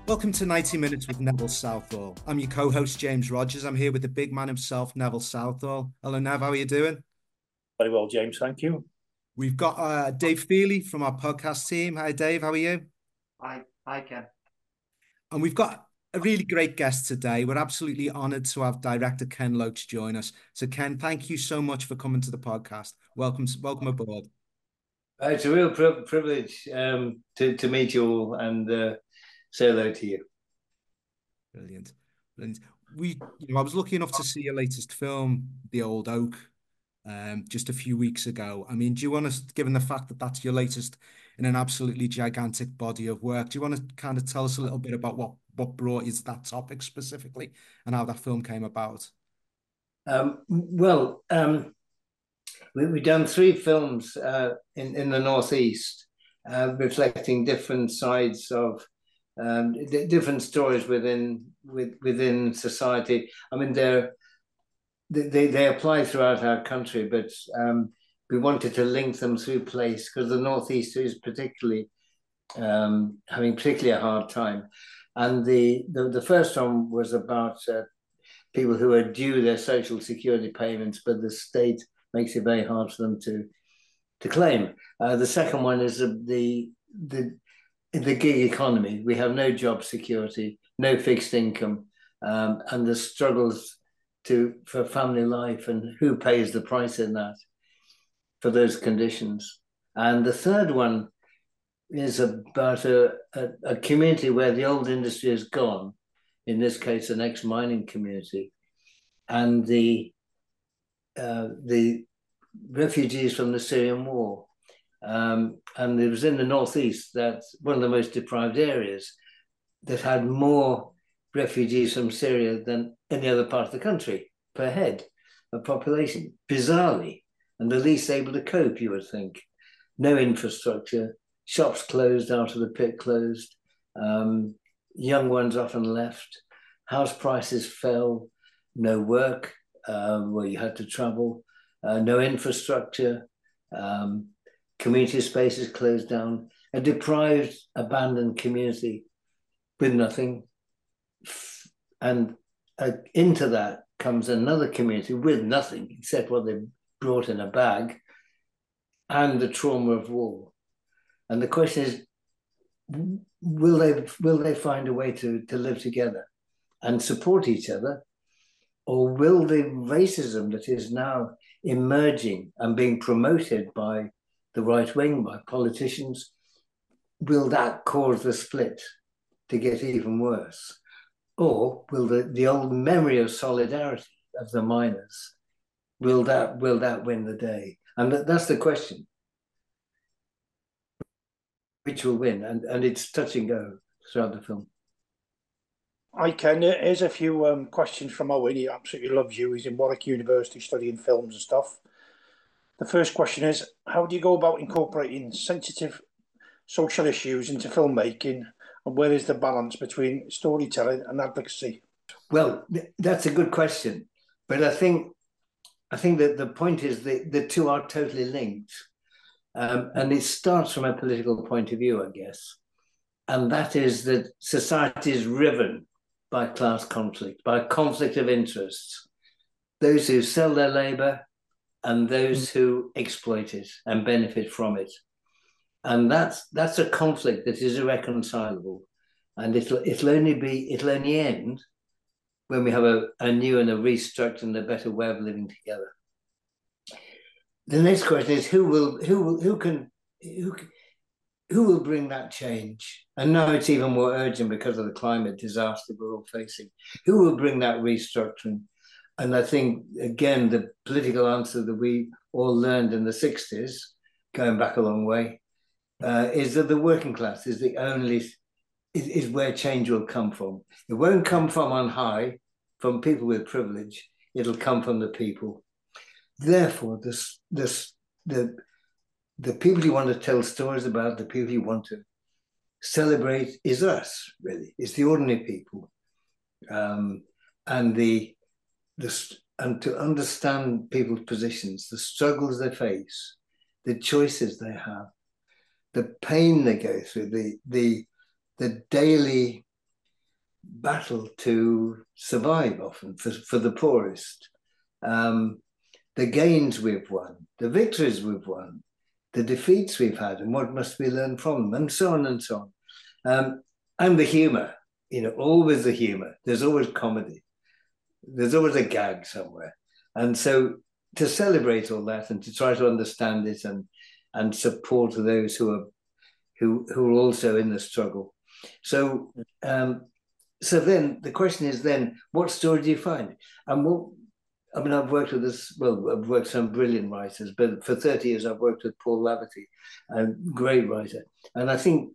Welcome to 90 Minutes with Neville Southall. I'm your co-host, James Rogers. I'm here with the big man himself, Neville Southall. Hello, Nev. How are you doing? Very well, James. Thank you. We've got Dave Feely from our podcast team. Hi, Dave. How are you? I can. And we've got a really great guest today. We're absolutely honored to have director Ken Loach join us. So, Ken, thank you so much for coming to the podcast. Welcome aboard. It's a real privilege to meet you all and say hello to you. Brilliant. Brilliant. I was lucky enough to see your latest film, The Old Oak, just a few weeks ago. I mean, do you want to, given the fact that that's your latest in an absolutely gigantic body of work, do you want to kind of tell us a little bit about what brought you to that topic specifically and how that film came about? We've done three films in the Northeast, reflecting different sides of different stories within society. I mean, they apply throughout our country, but we wanted to link them through place because the Northeast is particularly having particularly a hard time. And the first one was about people who are due their social security payments, but the state makes it very hard for them to claim. The second one is the gig economy. We have no job security, no fixed income, and the struggles for family life and who pays the price in that for those conditions. And the third one is about a community where the old industry is gone, in this case, an ex-mining community, and the refugees from the Syrian war. And it was in the Northeast, that's one of the most deprived areas, that had more refugees from Syria than any other part of the country per head of population, bizarrely, and the least able to cope, you would think. No infrastructure, shops closed after the pit closed, young ones often left, house prices fell, no work where you had to travel, no infrastructure, community spaces closed down, a deprived, abandoned community with nothing. And into that comes another community with nothing except what they brought in a bag and the trauma of war. And the question is, will they find a way to live together and support each other? Or will the racism that is now emerging and being promoted by the right wing, by politicians, will that cause the split to get even worse? Or will the old memory of solidarity of the miners, will that win the day? And that's the question. Which will win? And it's touch and go throughout the film. I can. Here's a few questions from Owen. He absolutely loves you. He's in Warwick University studying films and stuff. The first question is, how do you go about incorporating sensitive social issues into filmmaking, and where is the balance between storytelling and advocacy? Well, that's a good question. But I think that the point is the two are totally linked. And it starts from a political point of view, I guess. And that is that society is riven by class conflict, by conflict of interests. Those who sell their labor and those who exploit it and benefit from it. And that's a conflict that is irreconcilable. And it'll only end when we have a new and a restructured and a better way of living together. The next question is who will bring that change? And now it's even more urgent because of the climate disaster we're all facing. Who will bring that restructuring? And I think, again, the political answer that we all learned in the 60s, going back a long way, is that the working class is is where change will come from. It won't come from on high, from people with privilege. It'll come from the people. Therefore, the people you want to tell stories about, the people you want to celebrate is us, really. It's the ordinary people. And to understand people's positions, the struggles they face, the choices they have, the pain they go through, the daily battle to survive often for the poorest. The gains we've won, the victories we've won, the defeats we've had, and what must we learn from them, and so on and so on. And the humor, always the humor. There's always comedy. There's always a gag somewhere. And so to celebrate all that and to try to understand it and support those who are also in the struggle. So then the question is then, what story do you find? And I've worked with I've worked with some brilliant writers, but for 30 years I've worked with Paul Laverty, a great writer. And I think,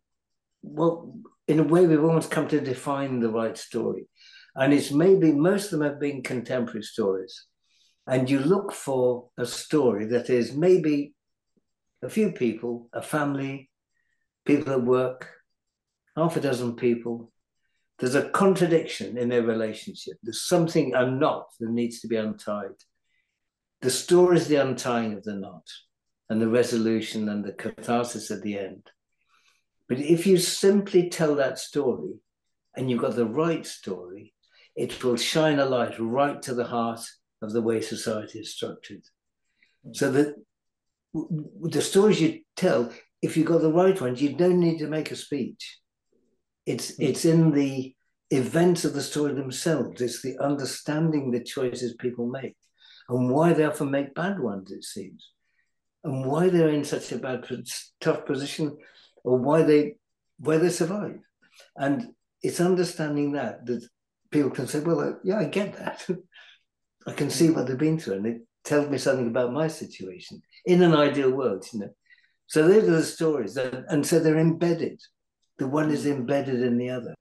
in a way, we've almost come to define the right story. And it's maybe most of them have been contemporary stories. And you look for a story that is maybe a few people, a family, people at work, half a dozen people. There's a contradiction in their relationship. There's something, a knot that needs to be untied. The story is the untying of the knot and the resolution and the catharsis at the end. But if you simply tell that story and you've got the right story, it will shine a light right to the heart of the way society is structured. So that the stories you tell, if you've got the right ones, you don't need to make a speech. It's in the events of the story themselves. It's the understanding the choices people make and why they often make bad ones, it seems, and why they're in such a tough position, or why they survive. And it's understanding that people can say, well, yeah, I get that. I can see what they've been through, and it tells me something about my situation in an ideal world, So those are the stories, and so they're embedded. The one is embedded in the other.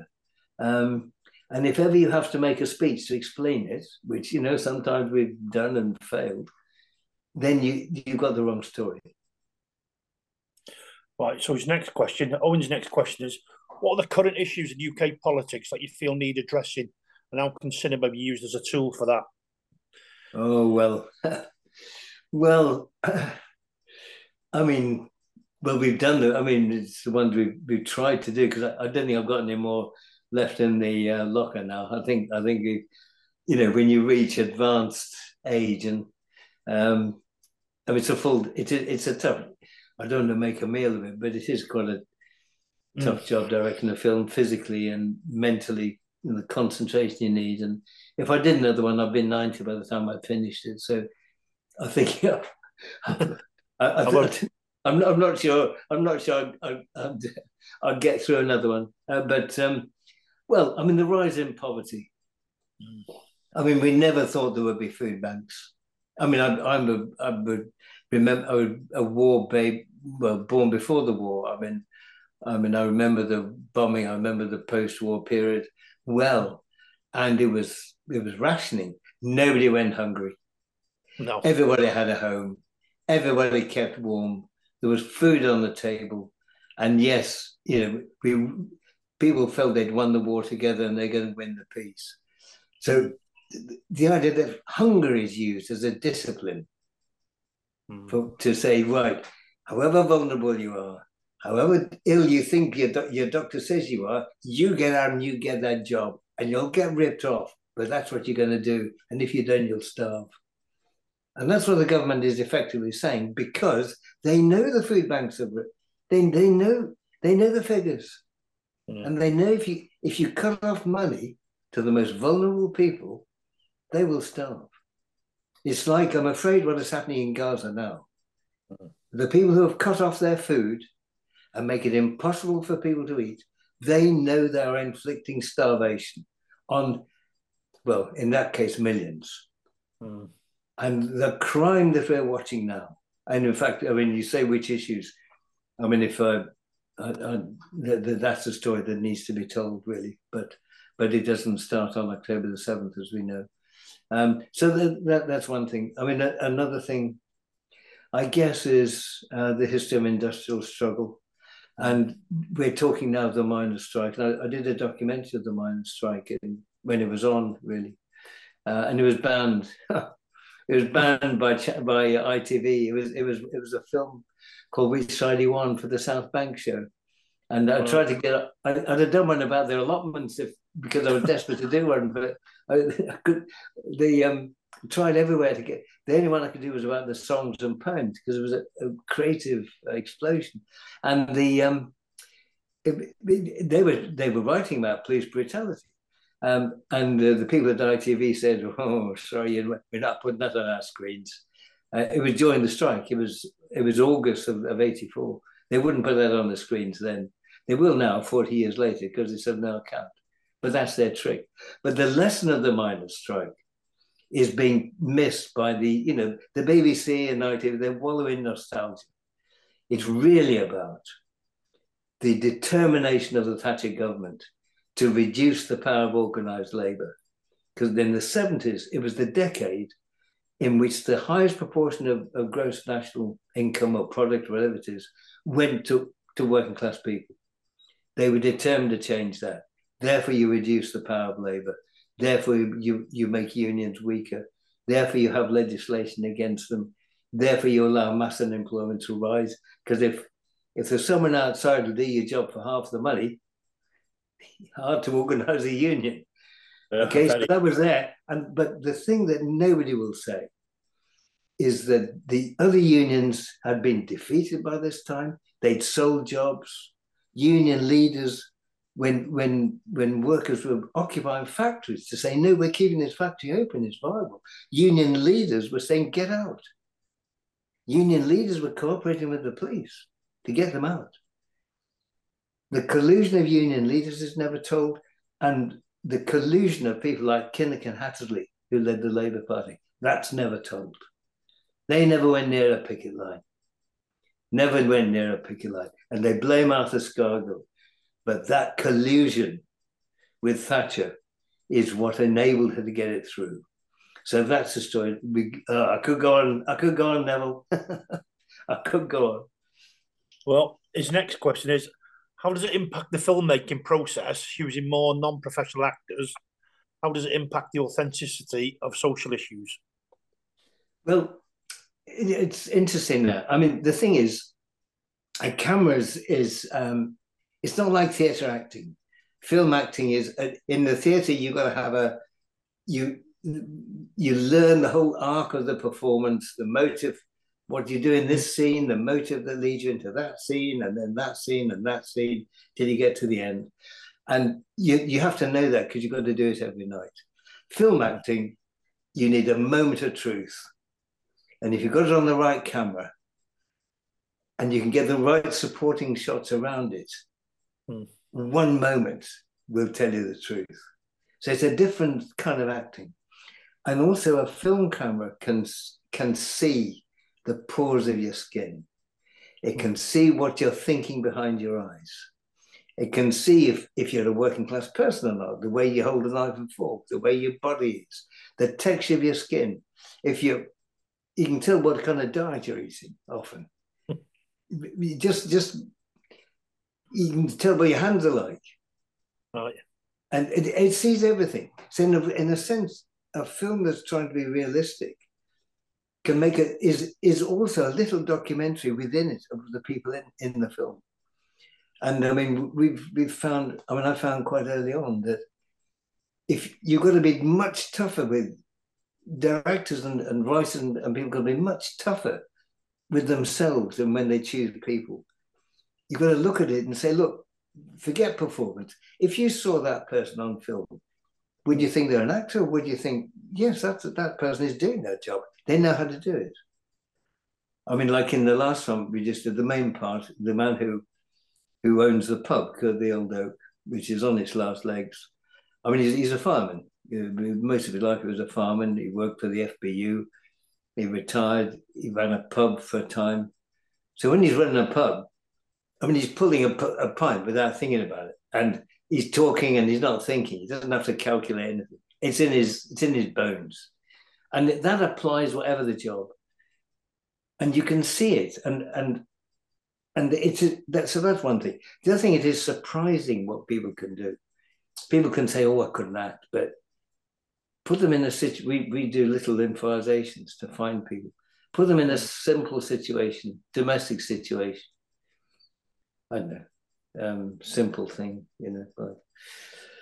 And if ever you have to make a speech to explain it, which, sometimes we've done and failed, then you've got the wrong story. Right, so Owen's next question is, what are the current issues in UK politics that you feel need addressing, and how can cinema be used as a tool for that? Oh, well, we've done it. It's the ones we've tried to do, because I don't think I've got any more left in the locker now. I think when you reach advanced age, and it's a tough. I don't want to make a meal of it, but it is quite a tough job directing a film, physically and mentally, the concentration you need. And if I did another one, I'd be 90 by the time I finished it. So I think I'm not sure I'll get through another one. The rise in poverty. We never thought there would be food banks. I'm a war babe, born before the war. I remember the bombing. I remember the post-war period well, and it was rationing. Nobody went hungry. No. Everybody had a home. Everybody kept warm. There was food on the table, and yes, people felt they'd won the war together, and they're going to win the peace. So the idea that hunger is used as a discipline to say, right, however vulnerable you are, however ill you think your doctor says you are, you get out and you get that job, and you'll get ripped off, but that's what you're going to do. And if you don't, you'll starve. And that's what the government is effectively saying, because they know the food banks are, they know the figures. And they know if you cut off money to the most vulnerable people, they will starve. It's like, I'm afraid, what is happening in Gaza now. The people who have cut off their food and make it impossible for people to eat, they know they are inflicting starvation on, in that case, millions. And the crime that we're watching now, and in fact, you say which issues. That's a story that needs to be told, really, but it doesn't start on October the 7th, as we know. So that's one thing. Another thing, I guess, is the history of industrial struggle. And we're talking now of the miners' strike. I did a documentary of the miners' strike when it was on, really. And it was banned. It was banned by ITV. It was a film called Which Side You On for the South Bank show. And I tried to I'd have done one about their allotments because I was desperate to do one, but I could. Tried everywhere to get. The only one I could do was about the songs and poems because it was a creative explosion, and they were writing about police brutality. And the people at ITV said, "Oh, sorry, we're not putting that on our screens." It was during the strike. It was August of '84. They wouldn't put that on the screens then. They will now, 40 years later, because it's of no account. But that's their trick. But the lesson of the miners' strike is being missed by the BBC and ITV. They're wallowing in nostalgia. It's really about the determination of the Thatcher government to reduce the power of organised labour. Because in the 70s, it was the decade in which the highest proportion of gross national income or product, whatever it is, went to working class people. They were determined to change that. Therefore, you reduce the power of labour. Therefore, you make unions weaker. Therefore, you have legislation against them. Therefore, you allow mass unemployment to rise. Because if there's someone outside who do your job for half the money, hard to organise a union. Okay, so that was there. But the thing that nobody will say is that the other unions had been defeated by this time. They'd sold jobs. Union leaders, when workers were occupying factories, to say, no, we're keeping this factory open, it's viable. Union leaders were saying, get out. Union leaders were cooperating with the police to get them out. The collusion of union leaders is never told, and the collusion of people like Kinnock and Hattersley, who led the Labour Party, that's never told. They never went near a picket line. Never went near a picket line. And they blame Arthur Scargill. But that collusion with Thatcher is what enabled her to get it through. So that's the story. I could go on, Neville. I could go on. Well, his next question is, how does it impact the filmmaking process using more non-professional actors? How does it impact the authenticity of social issues? Well, it's interesting now. I mean, the thing is, cameras is it's not like theatre acting. Film acting is in the theatre. You've got to have you learn the whole arc of the performance, the motive, what you do in this scene, the motive that leads you into that scene, and then that scene and that scene till you get to the end. And you have to know that because you've got to do it every night. Film acting, you need a moment of truth. And if you've got it on the right camera and you can get the right supporting shots around it, one moment will tell you the truth. So it's a different kind of acting. And also a film camera can see the pores of your skin. It can see what you're thinking behind your eyes. It can see if you're a working class person or not, the way you hold a knife and fork, the way your body is, the texture of your skin. You can tell what kind of diet you're eating often. You can tell what your hands are like. Oh, yeah. And it sees everything. So in a sense, a film that's trying to be realistic can make it is also a little documentary within it of the people in the film. And I mean, we've found, I found quite early on that if you've got to be much tougher with directors and writers and people got to be much tougher with themselves than when they choose people. You've got to look at it and say, look, forget performance. If you saw that person on film, would you think they're an actor? Or would you think, yes, that person is doing their job. They know how to do it. I mean, like in the last one we just did, the main part, the man who owns the pub called the Old Oak, which is on its last legs. I mean, he's a fireman. Most of his life he was a fireman. He worked for the FBU. He retired. He ran a pub for a time. So when he's running a pub, I mean, he's pulling a pint without thinking about it. And he's talking and he's not thinking. He doesn't have to calculate anything. It's in his bones. And that applies whatever the job. And you can see it. And that's one thing. The other thing, it is surprising what people can do. People can say, oh, I couldn't act, but put them in a situation. We do little improvisations to find people. Put them in a simple situation, domestic situation. I don't know, simple thing, like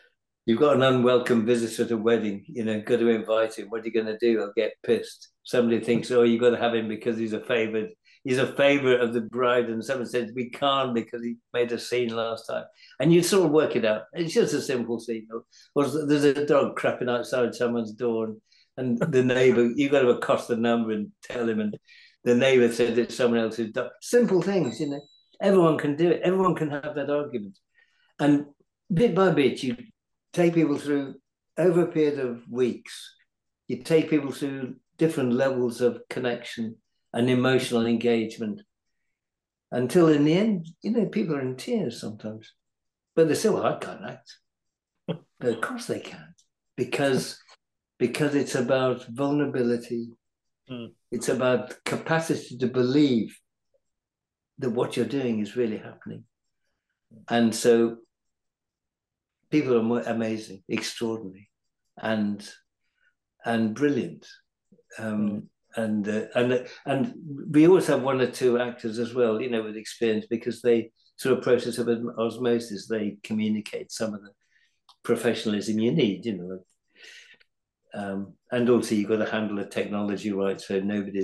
You've got an unwelcome visitor at a wedding, you know, got to invite him. What are you going to do? I'll get pissed. Somebody thinks, oh, you've got to have him because he's a favorite. He's a favorite of the bride. And someone says, we can't because he made a scene last time. And you sort of work it out. It's just a simple scene. Or there's a dog crapping outside someone's door and the neighbor, you've got to accost the number and tell him. And the neighbor says it's someone else's dog. Simple things, you know. Everyone can do it. Everyone can have that argument. And bit by bit, you take people through, over a period of weeks, you take people through different levels of connection and emotional engagement until in the end, you know, people are in tears sometimes. But they say, well, I can't act. But of course they can, because it's about vulnerability. It's about capacity to believe that what you're doing is really happening. And so people are more amazing, extraordinary, and brilliant. And we always have one or two actors as well, you know, with experience, because they, through a process of osmosis, they communicate some of the professionalism you need, you know. And also you've got to handle the technology right, so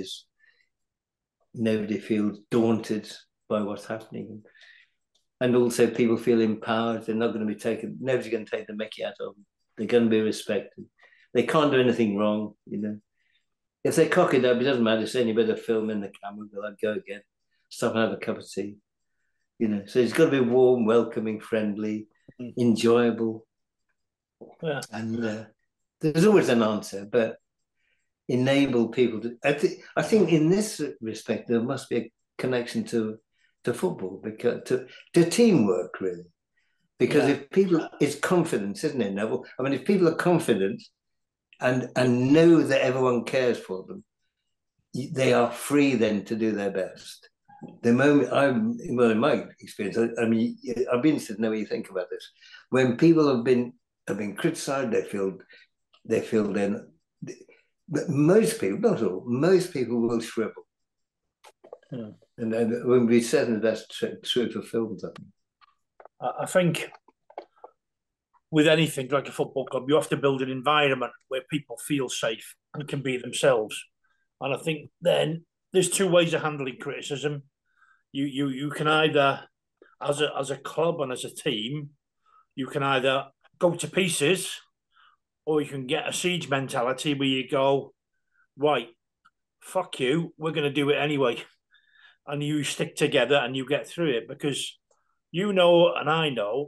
nobody feels daunted by what's happening. And also people feel empowered. They're not going to be taken, nobody's going to take the mickey out of them. They're going to be respected. They can't do anything wrong, you know. If they cock it up, it doesn't matter. Say any bit of film in the camera, they'll go again, stop and have a cup of tea, you know. So it's got to be warm, welcoming, friendly, enjoyable. Yeah. And there's always an answer, but enable people to. I think in this respect, there must be a connection to football, because to teamwork, really. Because if people, it's confidence, isn't it, Neville? I mean, if people are confident and know that everyone cares for them, they are free then to do their best. The moment well, in my experience, I mean, I'd be interested to know what you think about this. When people have been criticised, they feel then, but most people, not all, most people will shrivel. And then when we said that that's true for films, I think with anything like a football club, you have to build an environment where people feel safe and can be themselves. And I think then there's two ways of handling criticism. You can either, as a club and as a team, you can either go to pieces, or you can get a siege mentality where you go, right, fuck you, we're going to do it anyway. And you stick together and you get through it, because you know, and I know,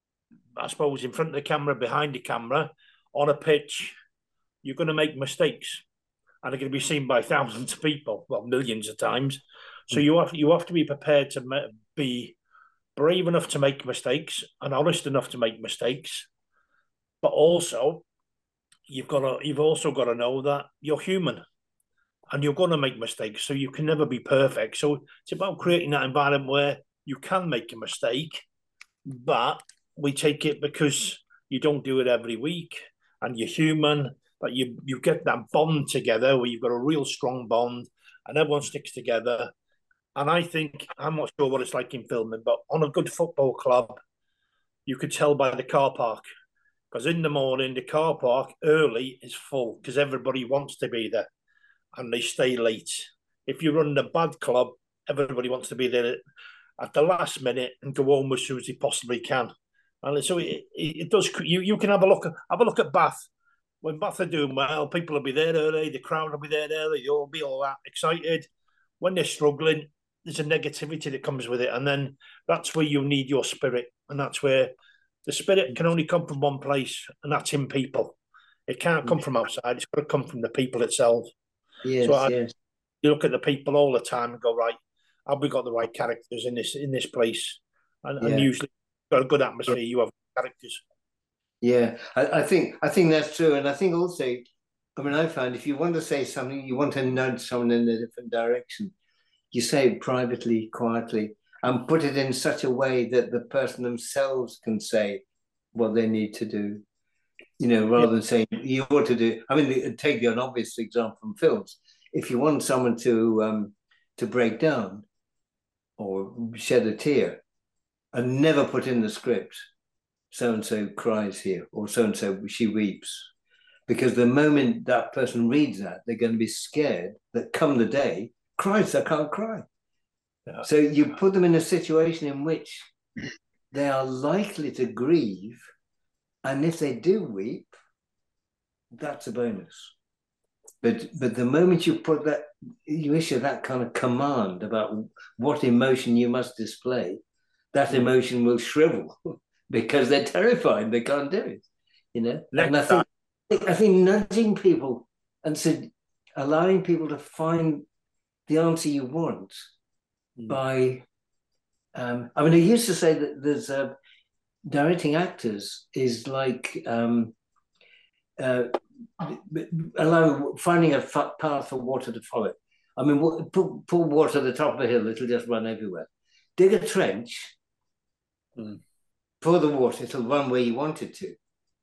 I suppose in front of the camera, behind the camera, on a pitch, you're going to make mistakes, and they're going to be seen by thousands of people, well, millions of times. So you have to be prepared to be brave enough to make mistakes and honest enough to make mistakes, but also you've also got to know that you're human and you're going to make mistakes, so you can never be perfect. So it's about creating that environment where you can make a mistake, but we take it because you don't do it every week and you're human, but you get that bond together where you've got a real strong bond and everyone sticks together. And I think, I'm not sure what it's like in filming, but on a good football club, you could tell by the car park, because in the morning, the car park early is full because everybody wants to be there and they stay late. If you run a bad club, everybody wants to be there at the last minute and go home as soon as they possibly can. And so it does. You can have a look at Bath. When Bath are doing well, people will be there early. The crowd will be there early. You'll be all that excited. When they're struggling, there's a negativity that comes with it, and then that's where you need your spirit, and that's where the spirit can only come from one place, and that's in people. It can't come from outside. It's got to come from the people itself. Yes, so yes. You look at the people all the time and go, right, have we got the right characters in this place? And usually got a good atmosphere, you have characters. Yeah, I think that's true. And I think also, I mean, I find if you want to say something, you want to nudge someone in a different direction, you say it privately, quietly, and put it in such a way that the person themselves can say what they need to do, you know, rather than saying you ought to do. I mean, take an obvious example from films. If you want someone to break down or shed a tear, and never put in the script, so-and-so cries here, or so-and-so, she weeps. Because the moment that person reads that, they're going to be scared that come the day, Christ, I can't cry. Yeah. So you put them in a situation in which they are likely to grieve, and if they do weep, that's a bonus. But the moment you put that, you issue that kind of command about what emotion you must display, that emotion will shrivel because they're terrified, they can't do it, you know. And I think nudging people and allowing people to find the answer you want by, I mean, I used to say that there's directing actors is like finding a path for water to follow. I mean, pour water at the top of a hill, it'll just run everywhere. Dig a trench, pour the water, it'll run where you want it to.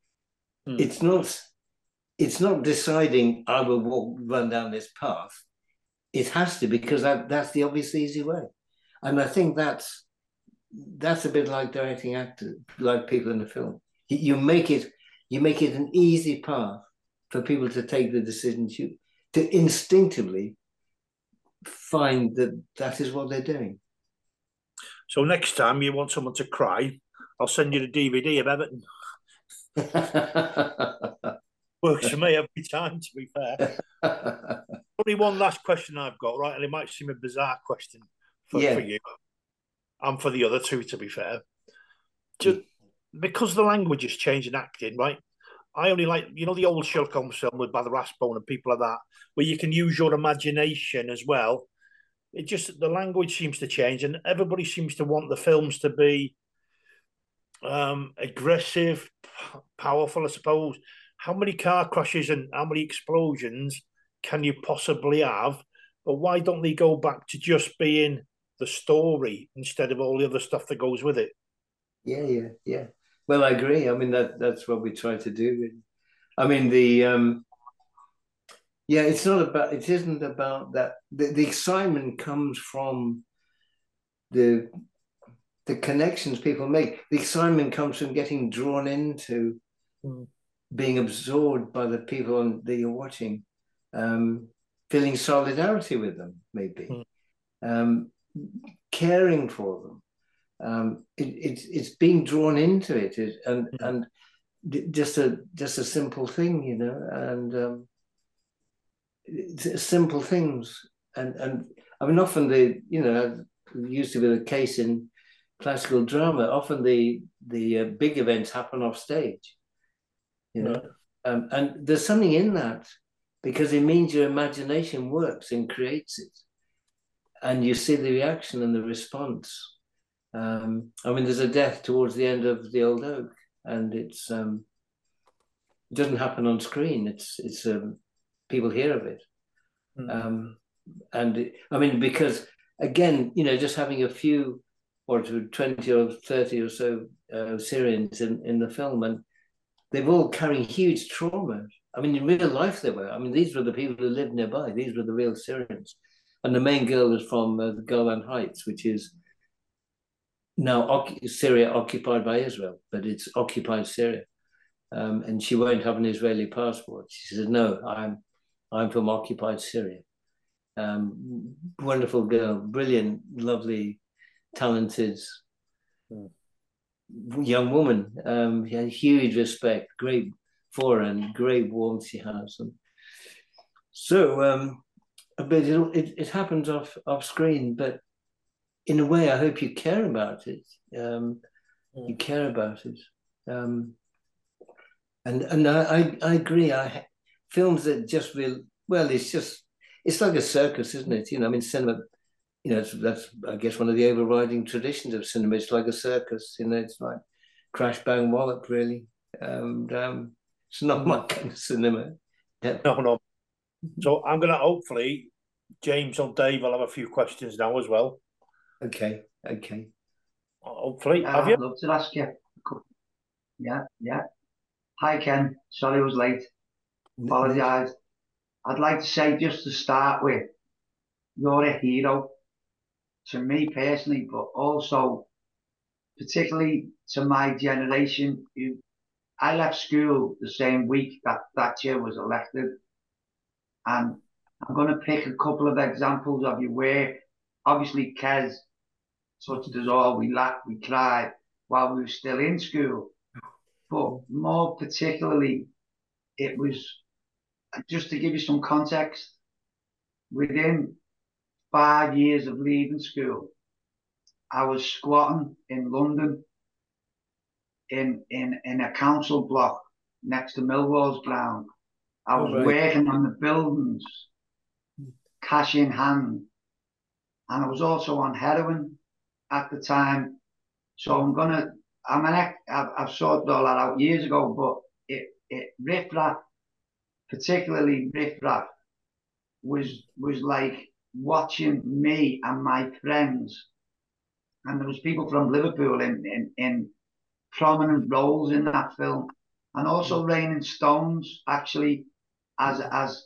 It's not deciding I will run down this path. It has to, because that's the obvious easy way. And I think that's a bit like directing actors, like people in the film. You make it an easy path for people to take the decision to instinctively find that is what they're doing. So next time you want someone to cry, I'll send you the DVD of Everton. Works for me every time, to be fair. Only one last question I've got, right? And it might seem a bizarre question for you and for the other two, to be fair. Just because the language has changed in acting, right? I only like, you know, the old Sherlock Holmes film with Brother Rathbone and people like that, where you can use your imagination as well. It just, the language seems to change, and everybody seems to want the films to be aggressive, powerful, I suppose. How many car crashes and how many explosions can you possibly have? But why don't they go back to just being the story instead of all the other stuff that goes with it? Yeah. Well, I agree. I mean, that's what we try to do. I mean, it isn't about that. The excitement comes from the connections people make. The excitement comes from getting drawn into being absorbed by the people that you're watching, feeling solidarity with them, maybe, caring for them. It's being drawn into it, and just a simple thing, you know, and simple things, and I mean, often used to be the case in classical drama. Often the big events happen off stage, you know, and there's something in that because it means your imagination works and creates it, and you see the reaction and the response. I mean, there's a death towards the end of The Old Oak, and it doesn't happen on screen. It's people hear of it, and I mean, because again, you know, just having a few or 20 or 30 or so Syrians in the film, and they're all carrying huge trauma. I mean, in real life they were. I mean, these were the people who lived nearby. These were the real Syrians, and the main girl was from the Golan Heights, which is now Syria occupied by Israel, but it's occupied Syria, and she won't have an Israeli passport. She says, "No, I'm from occupied Syria." Wonderful girl, brilliant, lovely, talented young woman. She had huge respect, great for her, and great warmth she has. And so, but it happens off screen, but in a way, I hope you care about it. You care about it, and I agree. Films that just it's like a circus, isn't it? You know, I mean, cinema. You know, that's I guess one of the overriding traditions of cinema. It's like a circus. You know, it's like crash bang wallop, really. It's not my kind of cinema. Yeah. No. So I'm gonna hopefully James or Dave will have a few questions now as well. Okay. Hopefully. Have you? I'd love to ask you. Yeah. Hi, Ken. Sorry I was late. Apologise. I'd like to say, just to start with, you're a hero to me personally, but also particularly to my generation, I left school the same week that Thatcher was elected. And I'm going to pick a couple of examples of you where, obviously, Kez touched us all. We laughed, we cried while we were still in school. But more particularly, it was, just to give you some context, within 5 years of leaving school, I was squatting in London in a council block next to Millwall's ground. I was working on the buildings, cash in hand, and I was also on heroin at the time. So I've sorted all that out years ago, but Riff Raff, particularly Riff Raff, was like watching me and my friends, and there was people from Liverpool in prominent roles in that film, and also Raining Stones actually as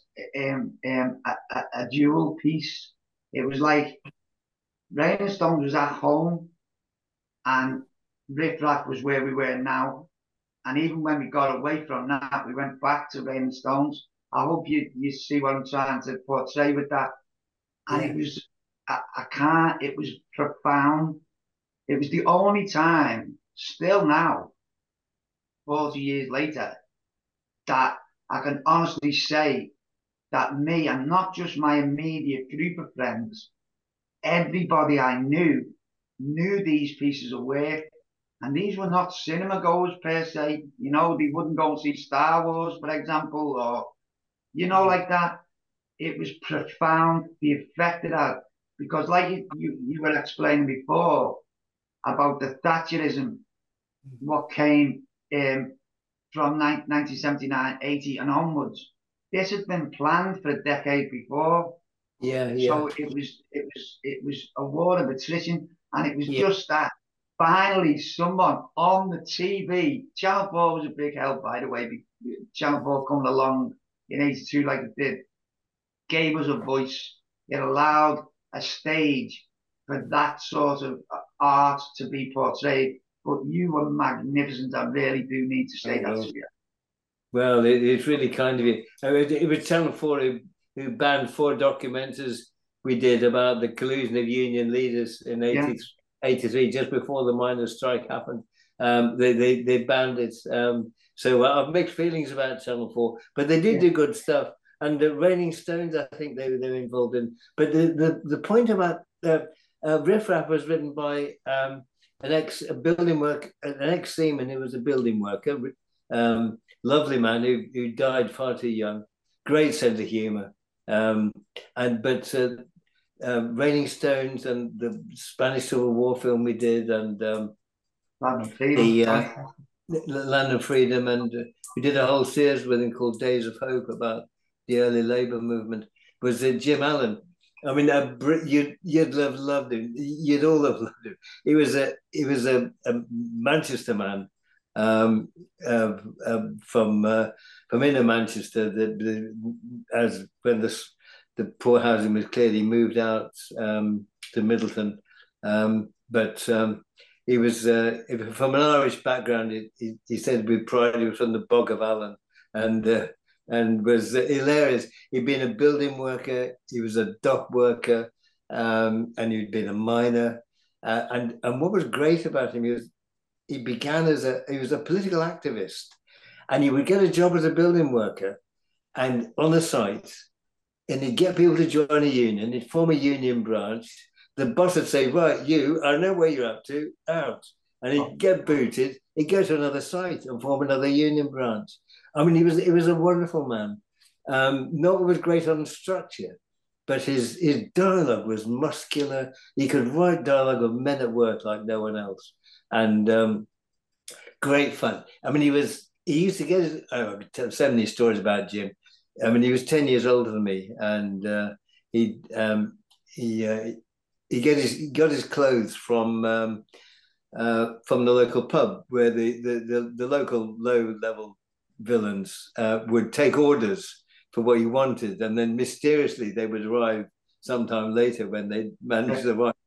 a dual piece. It was like Raining Stones was at home, and Riff Raff was where we were now. And even when we got away from that, we went back to Raining Stones. I hope you see what I'm trying to portray with that. And it was, it was profound. It was the only time, still now, 40 years later, that I can honestly say that me, and not just my immediate group of friends, everybody I knew these pieces of work. And these were not cinema goers per se. You know, they wouldn't go and see Star Wars, for example, or, you know, like that. It was profound, the effect it had. Because like you were explaining before about the Thatcherism, what came from 1979, 80 and onwards, this had been planned for a decade before. Yeah. So it was a war of attrition, and it was just that finally someone on the TV, Channel 4 was a big help, by the way. Channel 4 coming along in 82 like it did, gave us a voice. It allowed a stage for that sort of art to be portrayed. But you were magnificent. I really do need to say that to you. Well, it's really kind of you. It was Channel 4 who banned 4 documentaries we did about the collusion of union leaders in 83, just before the miners' strike happened. They banned it. So I've mixed feelings about Channel 4, but they did do good stuff. And the Raining Stones, I think they were involved in. But the point about Riff Raff was written by an ex-seaman who was a building worker. Lovely man who died far too young. Great sense of humour. Raining Stones and the Spanish Civil War film we did, and Land of Freedom. Land of Freedom, and we did a whole series with him called Days of Hope about the early Labour movement. Was Jim Allen? I mean, you'd have loved him. You'd all have loved him. He was a Manchester man from inner Manchester. As when the poor housing was clearly moved out to Middleton, but he was from an Irish background. He said with pride he was from the Bog of Allen, and was hilarious. He'd been a building worker, he was a dock worker, and he'd been a miner. And what was great about him, he was a political activist, and he would get a job as a building worker and on a site, and he'd get people to join a union, he'd form a union branch. The boss would say, right, I know where you're up to, out. And he'd get booted, he'd go to another site and form another union branch. I mean, he was a wonderful man. Not was great on structure, but his dialogue was muscular. He could write dialogue of men at work like no one else. And great fun. I mean, he used to get I could tell so many stories about Jim. I mean, he was 10 years older than me, and he got his clothes from the local pub, where the local low-level villains would take orders for what he wanted, and then mysteriously they would arrive sometime later when they managed to arrive.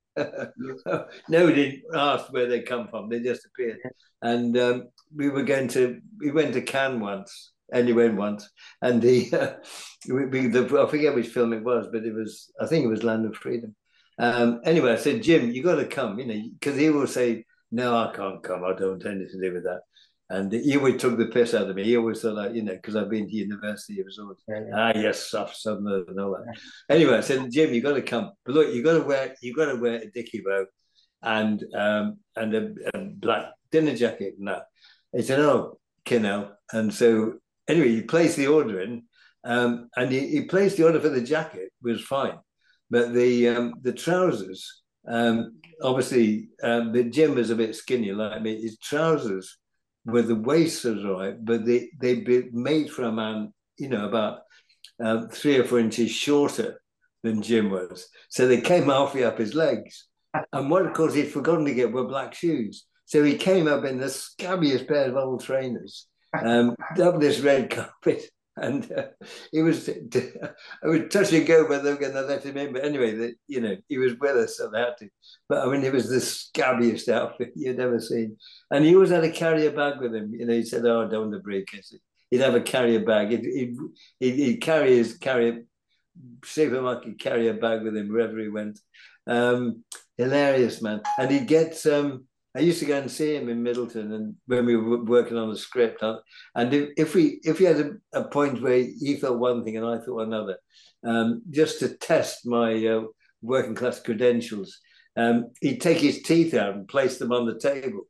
Nobody asked where they come from. They just appeared. And we went to Cannes once. Only went once, and I forget which film it was, but I think it was Land of Freedom. Anyway, I said, Jim, you got to come, because he will say, no, I can't come. I don't want anything to do with that. And he always took the piss out of me. He always thought, like, because I've been to university, it was always, yes, soft southern and all that. Anyway, I said, Jim, you got to come. But look, you got to wear a dicky bow and a black dinner jacket and that. He said, oh, Kinnell. And so anyway, he placed the order in, and he placed the order for the jacket, was fine. But the trousers, obviously, the Jim was a bit skinny like me. His trousers where the waist was right, but they'd be made for a man, about 3 or 4 inches shorter than Jim was. So they came halfway up his legs. And what, of course, he'd forgotten to get were black shoes. So he came up in the scabbiest pair of old trainers, up this red carpet. And it was touch and go whether they were going to let him in. But anyway, he was with us, so they had to. But I mean, it was the scabbiest outfit you'd ever seen. And he always had a carrier bag with him. He said, "Oh, don't want a briefcase." He'd have a carrier bag. He'd carry his supermarket carrier bag with him wherever he went. Hilarious, man. And he'd get. I used to go and see him in Middleton, and when we were working on the script, and if we had a point where he thought one thing and I thought another, just to test my working class credentials, he'd take his teeth out and place them on the table,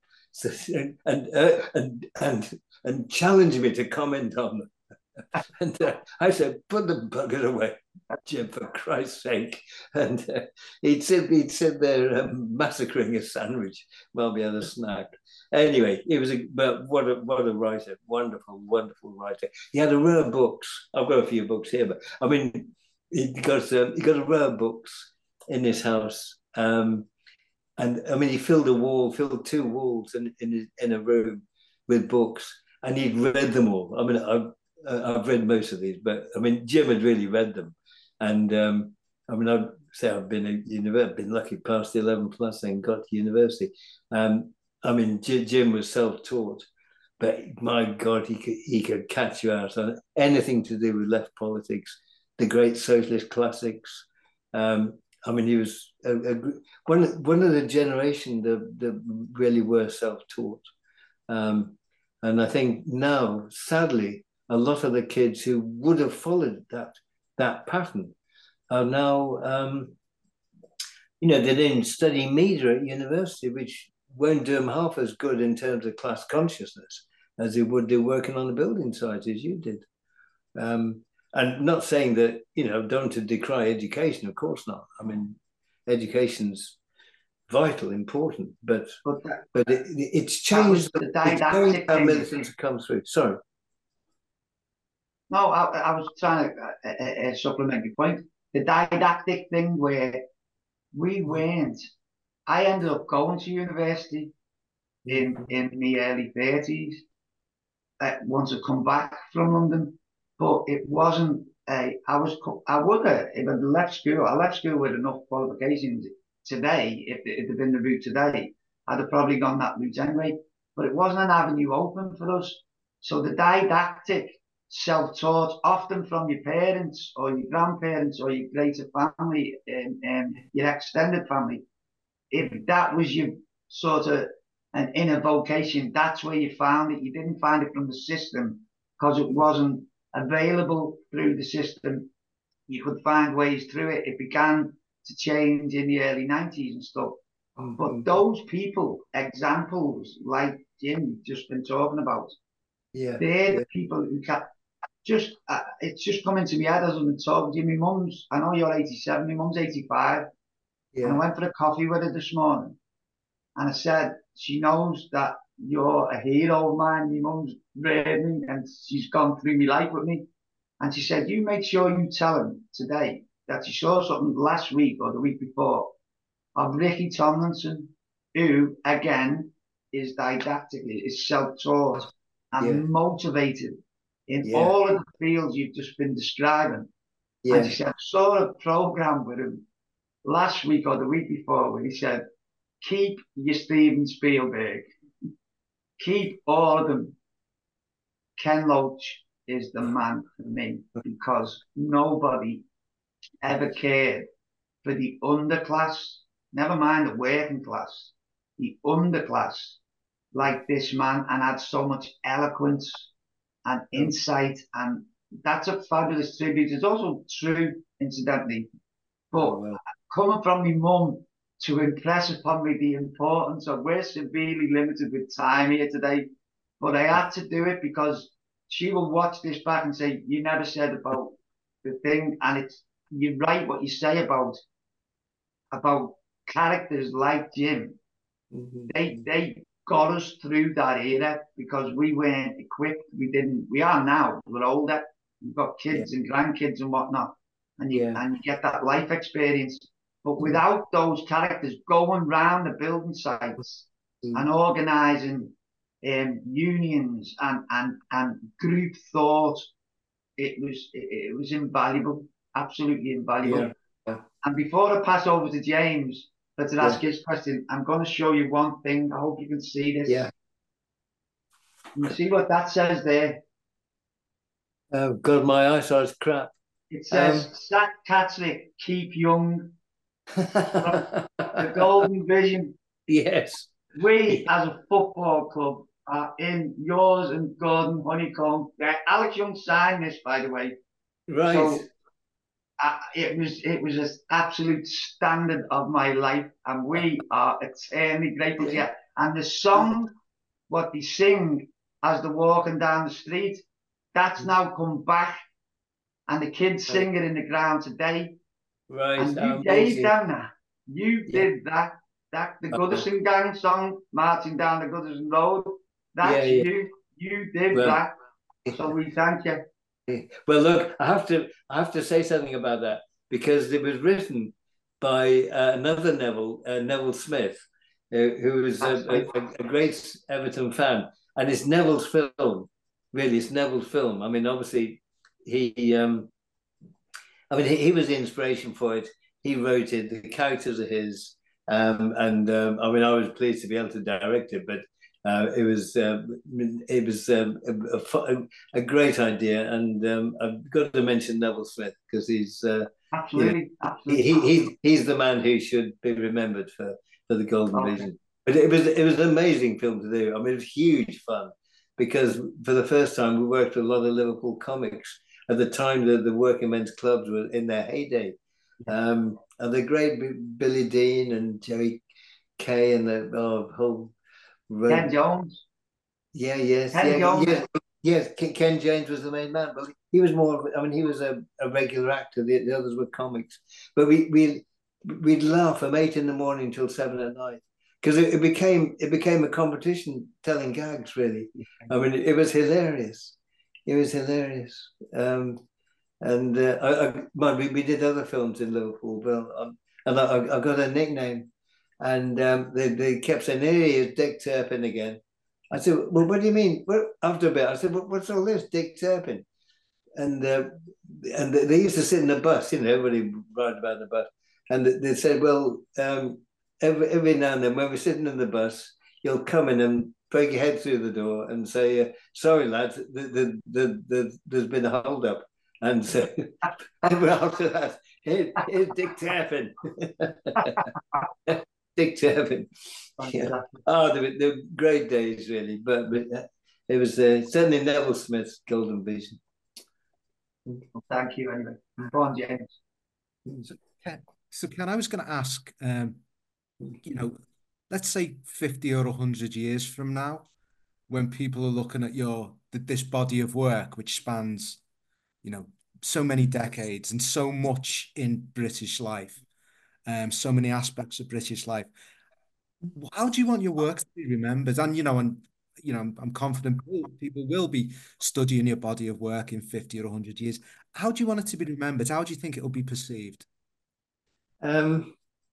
and challenge me to comment on them. And I said, "Put the bucket away, Jim, for Christ's sake." And he'd sit there massacring a sandwich while we had a snack. Anyway, but what a writer, wonderful writer. He had a row of books. I've got a few books here, but I mean, he got a row of books in his house, and I mean, he filled 2 walls in a room with books, and he'd read them all. I mean, I've read most of these, but I mean, Jim had really read them, and I mean, I'd say I've been lucky past the 11 plus and got to university. I mean, Jim was self-taught, but my God, he could catch you out on anything to do with left politics, the great socialist classics. I mean, he was one of the generation that really were self-taught, and I think now, sadly, a lot of the kids who would have followed that pattern are now, they didn't study media at university, which won't do them half as good in terms of class consciousness as they would do working on the building site as you did. And not saying that, don't to decry education, of course not. I mean, education's vital, important, but it's changed. It's changed how militants have come through. Sorry. No, I was trying to supplement your point. The didactic thing where I ended up going to university in my early 30s once I come back from London, but it wasn't I would have, if I'd left school with enough qualifications today, if it had been the route today, I'd have probably gone that route anyway, but it wasn't an avenue open for us. So the didactic self-taught, often from your parents or your grandparents or your greater family and your extended family. If that was your sort of an inner vocation, that's where you found it. You didn't find it from the system because it wasn't available through the system. You could find ways through it. It began to change in the early 90s and stuff. But those people, examples like Jim you've just been talking about, they're the people who can it's just coming to me head as I've been talking to you. My mum's, I know you're 87, my mum's 85. And I went for a coffee with her this morning. And I said, she knows that you're a hero of mine. My mum's reared me and she's gone through my life with me. And she said, you make sure you tell him today that you saw something last week or the week before of Ricky Tomlinson, who, again, is didactically, is self-taught and motivated in all of the fields you've just been describing. And she said, I saw a program with him last week or the week before when he said, keep your Steven Spielberg, keep all of them. Ken Loach is the man for me because nobody ever cared for the underclass, never mind the working class, the underclass like this man, and had so much eloquence and insight, and that's a fabulous tribute. It's also true, incidentally, but coming from my mum to impress upon me the importance of, we're severely limited with time here today, but I had to do it because she will watch this back and say, you never said about the thing, and it's, you're right what you say about characters like Jim. They got us through that era because we weren't equipped. We are now. We're older. We've got kids and grandkids and whatnot, and you get that life experience. But without those characters going round the building sites and organising unions and group thought, it was invaluable, absolutely invaluable. And before I pass over to James to ask his question, I'm going to show you one thing. I hope you can see this. Yeah. Can you see what that says there? Oh God, my eyesight's crap. It says, Zach Katzlik, keep young. The Golden Vision. Yes. We, as a football club, are in yours and Gordon Honeycomb. Alex Young signed this, by the way. Right. So it was an absolute standard of my life, and we are eternally grateful to you. And the song, what they sing as they're walking down the street, that's now come back, and the kids sing it in the ground today. Right. And you gave them that. You did that. The Goodison Gang song, marching down the Goodison Road. That's you. You did that. So we thank you. Well, look, I have to say something about that because it was written by another Neville Smith, who was a great Everton fan, and it's Neville's film. Really, it's Neville's film. I mean, obviously, he was the inspiration for it. He wrote it. The characters are his, and I mean, I was pleased to be able to direct it, but. It was a great idea, and I've got to mention Neville Smith because he's absolutely. He's the man who should be remembered for the Golden Vision. But it was an amazing film to do. I mean, it was huge fun because for the first time we worked with a lot of Liverpool comics at the time that the working men's clubs were in their heyday, and the great Billy Dean and Jerry Kay and the whole. Ken Jones. Yes. Ken James was the main man, but he was more. I mean, he was a regular actor. The others were comics, but we'd laugh from 8 a.m. till 7 p.m. because it became a competition telling gags. Really, I mean, it was hilarious. It was hilarious. We did other films in Liverpool, and I got a nickname. And they kept saying, "Here he is, Dick Turpin again." I said, "Well, what do you mean?" Well, after a bit, I said, "What's all this, Dick Turpin?" And they used to sit in the bus, everybody ride about the bus, and they said, "Well, every now and then when we're sitting in the bus, you'll come in and break your head through the door and say, sorry lads, there's been a hold up." And so after that, here's Dick Turpin. Dick Turpin. Yeah. Oh, they were great days, really. But it was certainly Neville Smith's Golden Vision. Well, thank you, anyway. Go on, James. So Ken, I was going to ask, let's say 50 or 100 years from now, when people are looking at this body of work, which spans, so many decades and so much in British life. So many aspects of British life. How do you want your work to be remembered? And I'm confident people will be studying your body of work in 50 or 100 years. How do you want it to be remembered? How do you think it will be perceived? Well,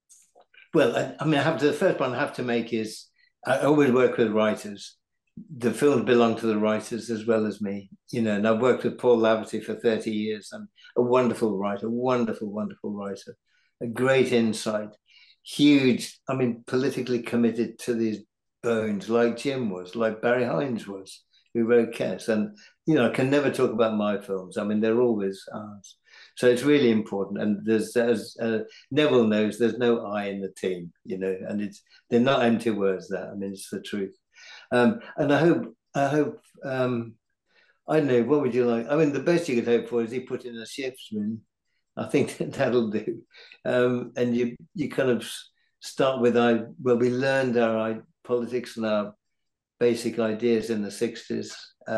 the first one I have to make is I always work with writers. The films belong to the writers as well as me, and I've worked with Paul Laverty for 30 years. I'm a wonderful writer, wonderful, wonderful writer. a great insight, huge, I mean, politically committed to these bones, like Jim was, like Barry Hines was, who wrote Kes. And, you know, I can never talk about my films. I mean, they're always ours. So it's really important. And there's, as Neville knows, there's no I in the team, you know, and they're not empty words there. I mean, it's the truth. And I hope, I don't know, what would you like? I mean, the best you could hope for is he put in a shiftsman. I think that'll do. And you kind of start with, we learned our politics and our basic ideas in the 60s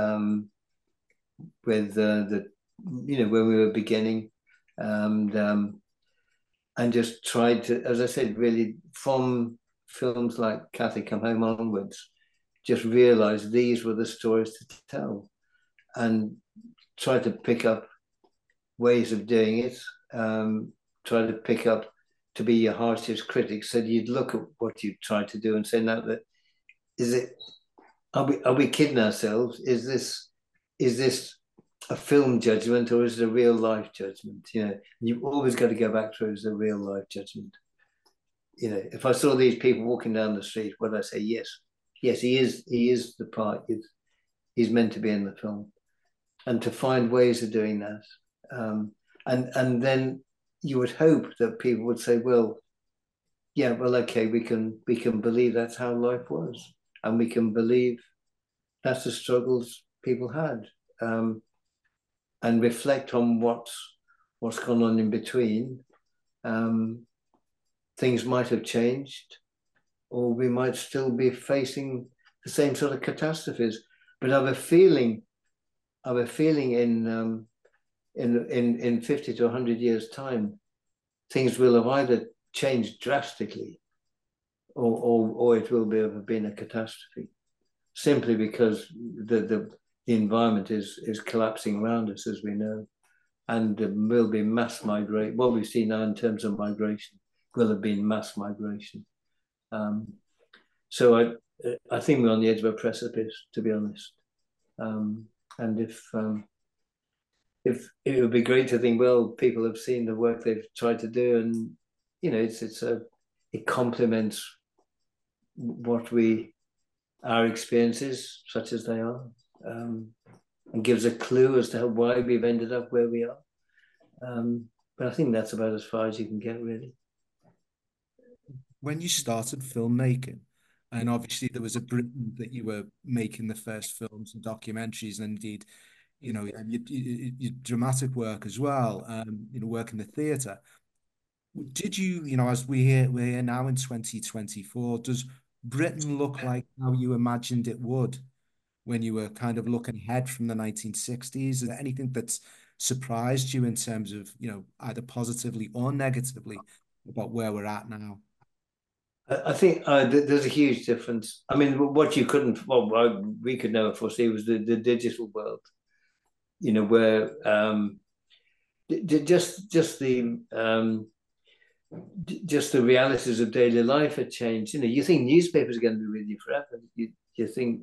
with when we were beginning. And just tried to, as I said, really from films like Kathy Come Home onwards, just realized these were the stories to tell and try to pick up ways of doing it, try to pick up to be your harshest critic. So you'd look at what you tried to do and say, now that are we kidding ourselves? Is this a film judgment or is it a real life judgment? You know, you've always got to go back to it as a real life judgment. You know, if I saw these people walking down the street, would I say yes, he is the part. He's meant to be in the film, and to find ways of doing that. And then you would hope that people would say, well, yeah, well, okay, we can believe that's how life was, and we can believe that's the struggles people had, and reflect on what's gone on in between. Things might have changed, or we might still be facing the same sort of catastrophes. But I have a feeling in 50 to 100 years' time, things will have either changed drastically or it will have been a catastrophe, simply because the environment is collapsing around us, as we know, and there will be mass migration. What we see now in terms of migration will have been mass migration. So I think we're on the edge of a precipice, to be honest. And if it would be great to think, well, people have seen the work they've tried to do, and you know, it complements our experiences, such as they are, and gives a clue as to why we've ended up where we are. But I think that's about as far as you can get, really. When you started filmmaking, and obviously there was a Britain that you were making the first films and documentaries, and indeed, you know, your dramatic work as well, you know, work in the theatre. Did you, you know, as we're here now in 2024, does Britain look like how you imagined it would when you were kind of looking ahead from the 1960s? Is there anything that's surprised you in terms of, you know, either positively or negatively about where we're at now? I think there's a huge difference. I mean, what you couldn't, we could never foresee was the digital world, you know, where just the realities of daily life had changed. You know, you think newspapers are going to be with you forever. You think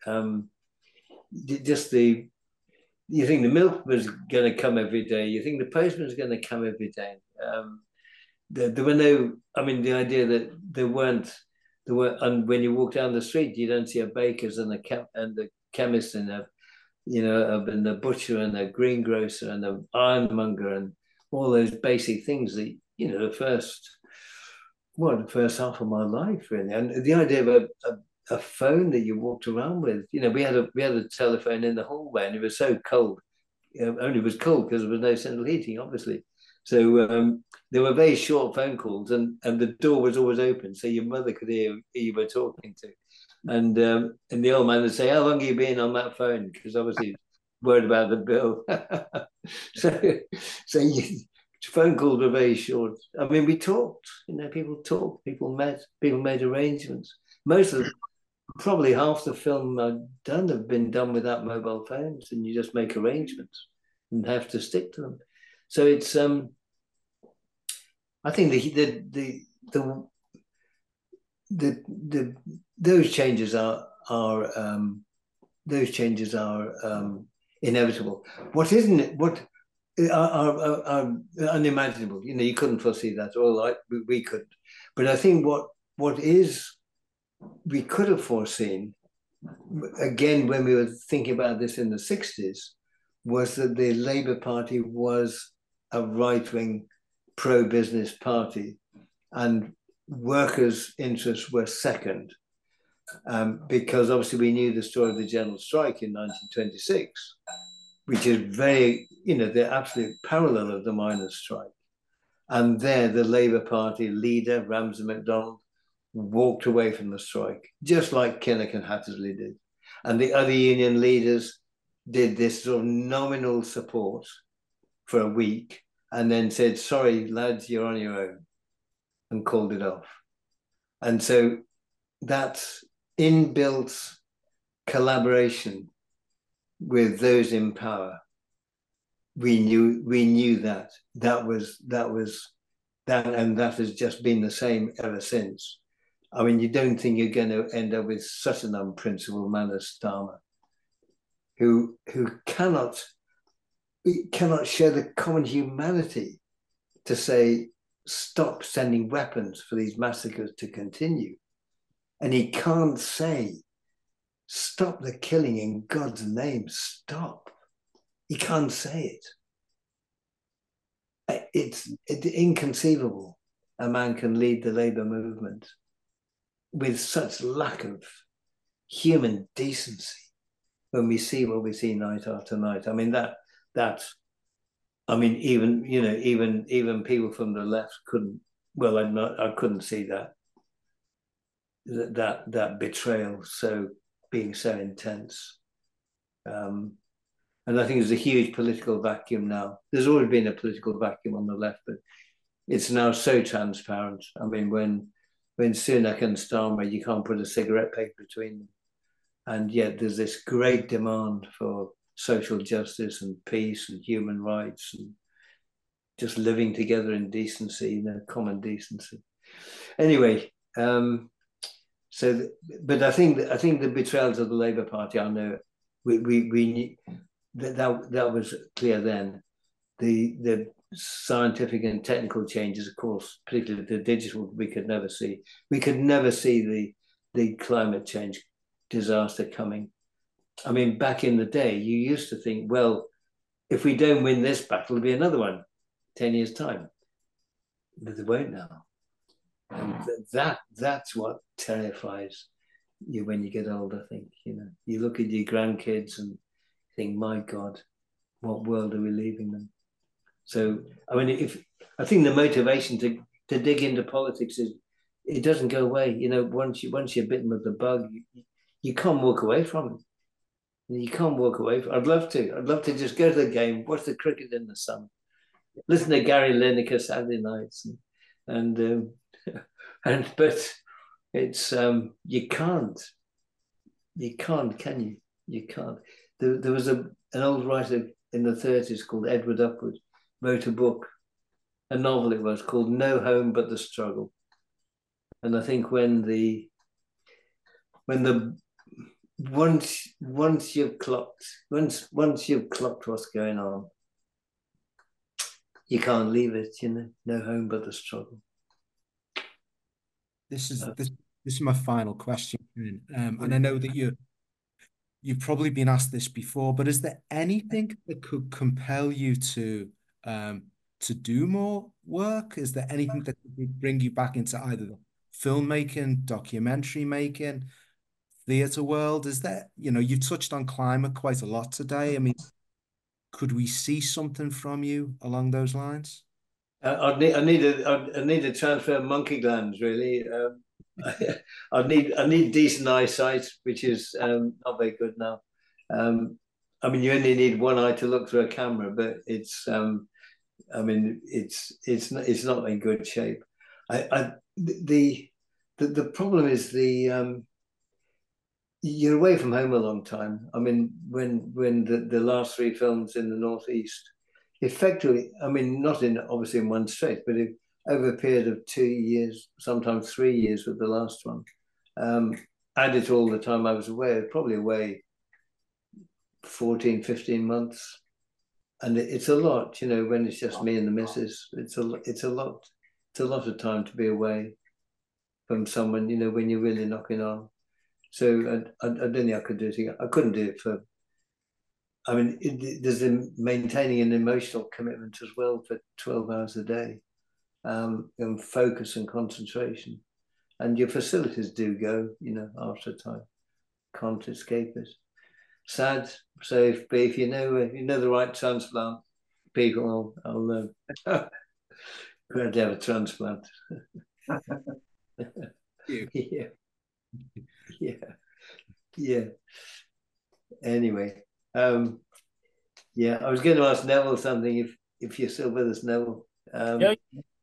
you think the milk was going to come every day. You think the postman is going to come every day. There were no, I mean, the idea that there were, and when you walk down the street, you don't see a baker's and the chemist and and the butcher and the greengrocer and the ironmonger and all those basic things that, you know, the first half of my life, really. And the idea of a phone that you walked around with, you know, we had a telephone in the hallway, and it was so cold. Only it was cold because there was no central heating, obviously. So there were very short phone calls, and the door was always open, so your mother could hear who you were talking to. And the old man would say, "How long have you been on that phone?" Because obviously worried about the bill. so phone calls were very short. I mean, we talked. You know, people talked, people met, people made arrangements. Most of probably half the film I've done have been done without mobile phones, and you just make arrangements and have to stick to them. So it's I think those changes are inevitable. What are unimaginable. You know, you couldn't foresee that. All we could, but I think what is we could have foreseen, again, when we were thinking about this in the 60s, was that the Labour Party was a right-wing pro-business party, and workers' interests were second, because obviously we knew the story of the general strike in 1926, which is very, you know, the absolute parallel of the miners' strike. And there, the Labour Party leader, Ramsay MacDonald, walked away from the strike, just like Kinnock and Hattersley did. And the other union leaders did this sort of nominal support for a week and then said, sorry, lads, you're on your own, and called it off. And so that inbuilt collaboration with those in power, we knew that and that has just been the same ever since. I mean, you don't think you're going to end up with such an unprincipled man as Starmer, who cannot share the common humanity to say, stop sending weapons for these massacres to continue. And he can't say, stop the killing in God's name, stop. He can't say it. It's inconceivable a man can lead the Labour movement with such lack of human decency when we see what we see night after night. I mean, even people from the left couldn't, well, I couldn't see that betrayal being so intense. And I think there's a huge political vacuum now. There's always been a political vacuum on the left, but it's now so transparent. I mean, when Sunak and Starmer, you can't put a cigarette paper between them. And yet there's this great demand for social justice and peace and human rights and just living together in decency, you know, common decency. Anyway, but I think the betrayals of the Labour Party, I know we knew that was clear then. The scientific and technical changes, of course, particularly the digital, we could never see. We could never see the climate change disaster coming. I mean, back in the day, you used to think, well, if we don't win this battle, there'll be another one 10 years' time. But there won't now. And that's what terrifies you when you get old, I think. You know, you look at your grandkids and think, my God, what world are we leaving them? So, I mean, I think the motivation to dig into politics is, it doesn't go away. You know, once you're bitten with the bug, you can't walk away from it. You can't walk away from it. I'd love to just go to the game, watch the cricket in the sun, listen to Gary Lineker Saturday nights, but it's you can't, can you? You can't. There was an old writer in the 30s called Edward Upward, wrote a book, a novel it was, called No Home But the Struggle. And I think once you've clocked what's going on, you can't leave it, you know. No home but the struggle. This is my final question, and I know that you've probably been asked this before, but is there anything that could compel you to do more work? Is there anything that could bring you back into either the filmmaking, documentary making, theatre world? Is there, you know, you touched on climate quite a lot today. I mean, could we see something from you along those lines? I need to transfer monkey glands, really. I need decent eyesight, which is not very good now. I mean, you only need one eye to look through a camera, but it's not in good shape. The problem is you're away from home a long time. I mean, when the last three films in the Northeast, effectively, I mean, not obviously in one stretch, but over a period of 2 years, sometimes 3 years with the last one, added to all the time I was away, probably away 14, 15 months. it's a lot, you know, when it's just me and the missus. It's a lot. It's a lot of time to be away from someone, you know, when you're really knocking on. So I don't think I could do it again. I couldn't do it for. I mean, there's maintaining an emotional commitment as well for 12 hours a day, and focus and concentration. And your facilities do go, you know, after a time. Can't escape it. Sad. So if you know the right transplant people, I'll glad to have a transplant. Yeah, yeah. Anyway, yeah, I was going to ask Neville something. If you're still with us, Neville. Yeah.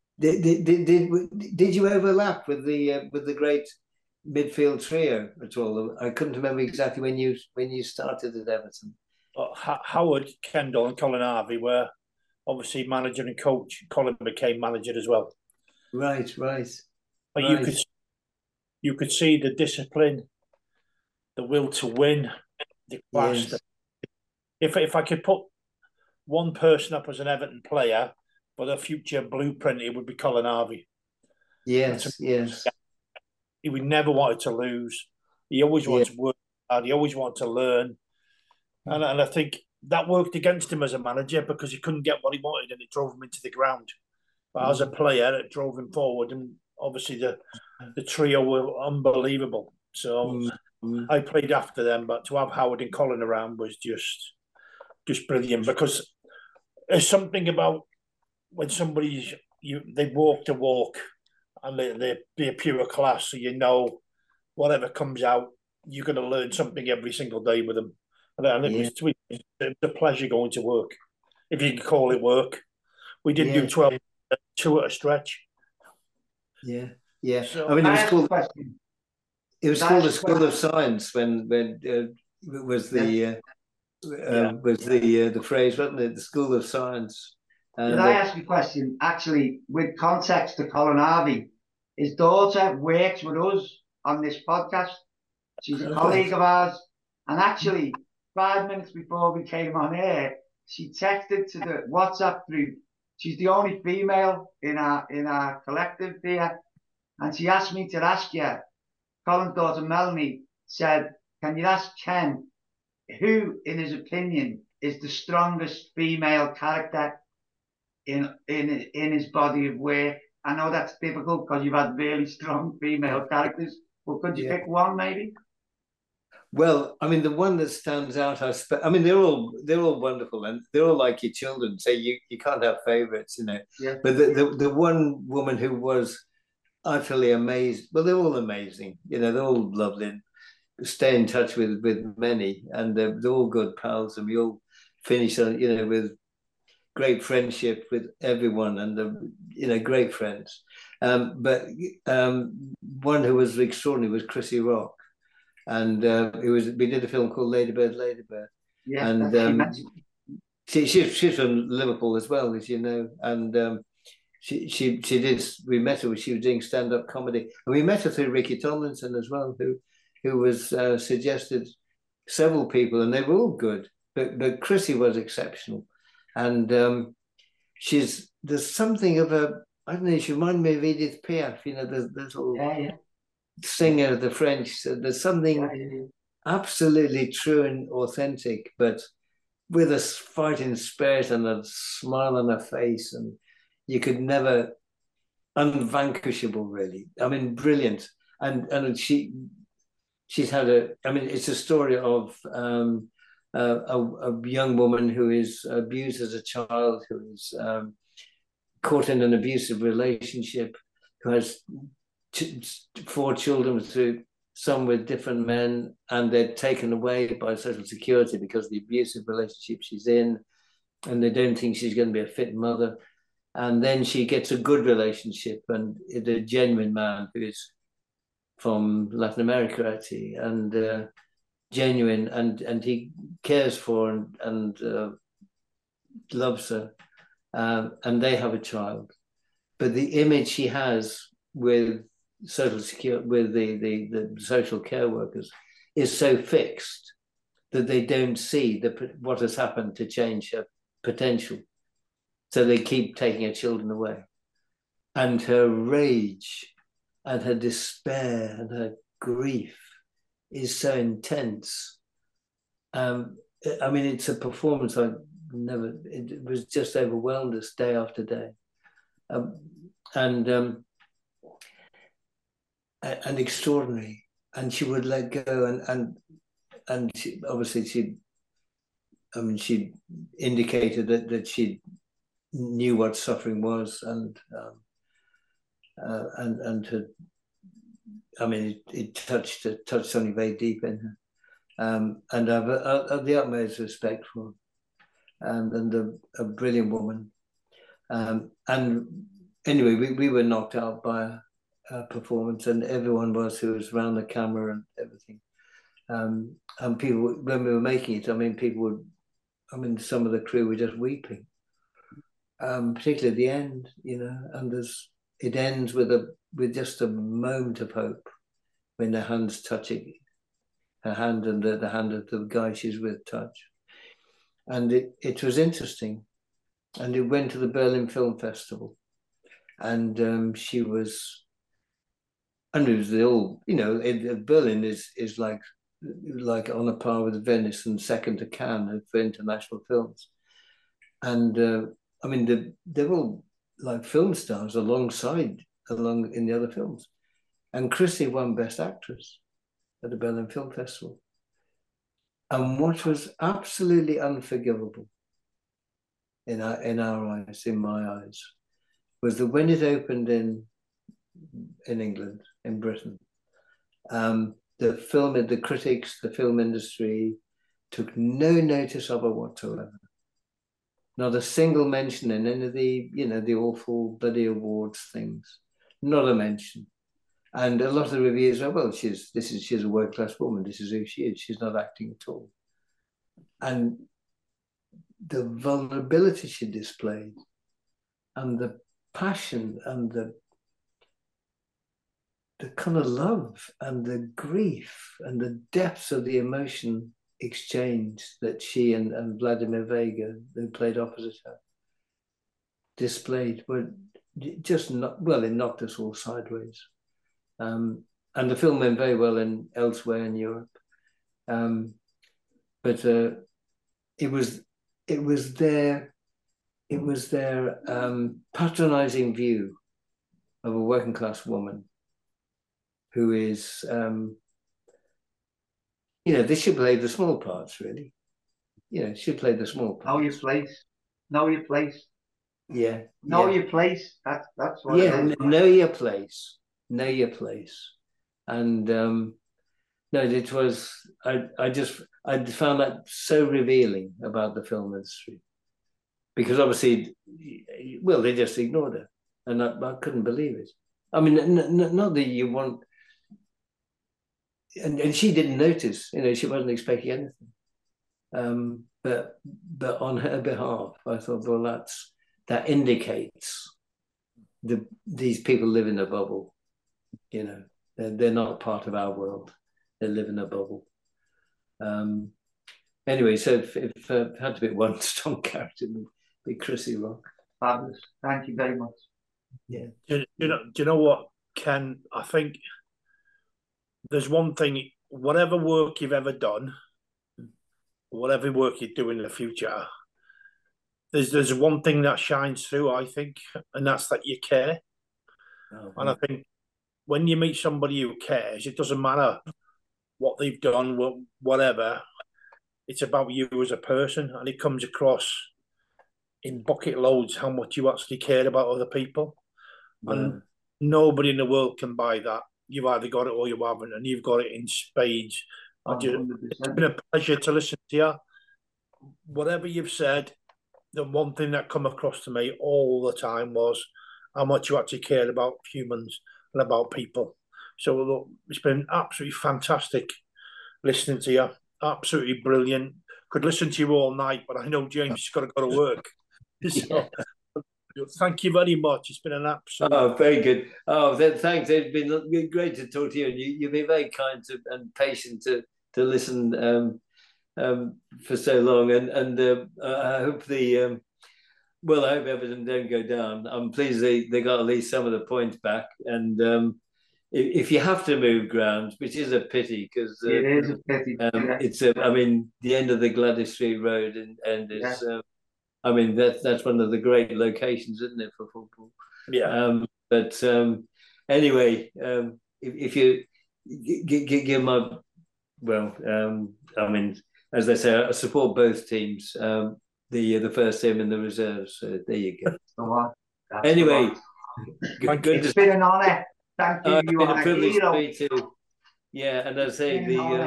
Did you overlap with the great midfield trio at all? I couldn't remember exactly when you started at Everton. Howard Kendall and Colin Harvey were obviously manager and coach. Colin became manager as well. Right. But you could see the discipline, the will to win, the class. Yes. If I could put one person up as an Everton player for the future blueprint, it would be Colin Harvey. Yes. He would never wanted to lose. He always wanted to work hard. He always wanted to learn. And I think that worked against him as a manager because he couldn't get what he wanted and it drove him into the ground. But as a player, it drove him forward. And obviously the trio were unbelievable. So I played after them, but to have Howard and Colin around was just brilliant because there's something about when they walk the walk and they're pure class. So you know whatever comes out, you're going to learn something every single day with them. And it was a pleasure going to work, if you can call it work. We did do 12, 2 at a stretch. Yeah. So, I mean, it was called the School of Science when was the phrase, wasn't it? The School of Science. Did I ask you a question? Actually, with context to Colin Harvey, his daughter works with us on this podcast. She's a colleague of ours. And actually, 5 minutes before we came on air, she texted to the WhatsApp group. She's the only female in our collective here. And she asked me to ask you, Colin's daughter Melanie said, can you ask Ken who, in his opinion, is the strongest female character in his body of work? I know that's difficult because you've had really strong female characters, but could you pick one maybe? Well, I mean, the one that stands out, I mean, they're all wonderful and they're all like your children. So you can't have favorites, you know. Yeah. But the one woman who was utterly amazed, well, they're all amazing, you know, they're all lovely. And stay in touch with many, and they're all good pals, and we all finish on, you know, with great friendship with everyone, and you know, great friends. But one who was extraordinary was Chrissy Rock. And we did a film called Ladybird. Yeah, and she's from Liverpool as well, as you know. And she did. We met her when she was doing stand-up comedy, and we met her through Ricky Tomlinson as well, who was suggested several people, and they were all good. But Chrissy was exceptional, and there's something of a, I don't know. She reminded me of Edith Piaf. You know, the little singer of the French. So there's something absolutely true and authentic, but with a fighting spirit and a smile on her face, and you could never, unvanquishable, really. I mean, brilliant. And she's had it's a story of a young woman who is abused as a child, who is caught in an abusive relationship, who has 4 children, through some with different men, and they're taken away by Social Security because of the abusive relationship she's in, and they don't think she's going to be a fit mother. And then she gets a good relationship, and a genuine man who is from Latin America, actually, and genuine, and he cares for and loves her, and they have a child. But the image she has with Social Security, with the social care workers, is so fixed that they don't see what has happened to change her potential. So they keep taking her children away. And her rage and her despair and her grief is so intense. I mean, it's a performance it was just overwhelmed us day after day. And extraordinary. And she would let go, and she, obviously she indicated that she knew what suffering was, and had, I mean, it touched something very deep in her, and I have the utmost respect for her, and a brilliant woman, and anyway, we were knocked out by her performance, and everyone was who was around the camera and everything, and people, when we were making it, I mean, some of the crew were just weeping, particularly at the end, you know, and it ends with just a moment of hope when the hands touching, her hand and the hand of the guy she's with touch. And it was interesting. And it went to the Berlin Film Festival. And she was, and it was all, you know, Berlin is like on a par with Venice and second to Cannes for international films. And I mean, they're all like film stars along in the other films. And Chrissy won Best Actress at the Berlin Film Festival. And what was absolutely unforgivable in our eyes, in my eyes, was that when it opened in England, in Britain, the critics, the film industry took no notice of her whatsoever. Not a single mention in any of the awful bloody awards things. Not a mention. And a lot of the reviews are, well, she's a world-class woman. This is who she is. She's not acting at all. And the vulnerability she displayed, and the passion, and the kind of love, and the grief, and the depths of the emotion exchange that she and Vladimir Vega, who played opposite her, displayed, were just not, well, it knocked us all sideways. And the film went very well elsewhere in Europe. But it was their patronizing view of a working class woman who is, they should play the small parts, really. Should play the small parts. Know your place. Yeah. Know your place. That's what. Yeah, know your place. Know your place. And no, it was. I found that so revealing about the film industry, because obviously, well, they just ignored her, and I couldn't believe it. I mean, not that you want. And she didn't notice, she wasn't expecting anything. But on her behalf, I thought, well, that indicates these people live in a bubble. They're not part of our world. They live in a bubble. Anyway, so if it had to be one strong character, it would be Chrissy Rock. Fabulous. Thank you very much. Yeah. Do you know what, Ken? I think there's one thing, whatever work you've ever done, whatever work you do in the future, there's one thing that shines through, I think, and that's that you care. Oh, and I think when you meet somebody who cares, it doesn't matter what they've done, whatever. It's about you as a person, and it comes across in bucket loads how much you actually care about other people. Yeah. And nobody in the world can buy that. You've either got it or you haven't, and you've got it in spades. It's been a pleasure to listen to you. Whatever you've said, the one thing that come across to me all the time was how much you actually cared about humans and about people. So look, it's been absolutely fantastic listening to you. Absolutely brilliant. Could listen to you all night, but I know James has got to go to work. So, thank you very much. It's been an absolute. Oh, very good. Oh, thanks. It's been great to talk to you, and you've been very kind and patient to listen for so long, and I hope well, I hope Everton don't go down. I'm pleased they got at least some of the points back, and if you have to move ground, which is a pity because it is a pity. it's I mean, the end of the Gladys Street Road and is I mean that's one of the great locations, isn't it, for football? Yeah. But anyway, if you give my I mean, as they say, I support both teams. The first team and the reserves. So there you go. Anyway, it's been an honour. Thank you. It's been a privilege to meet you. Yeah, and as I say,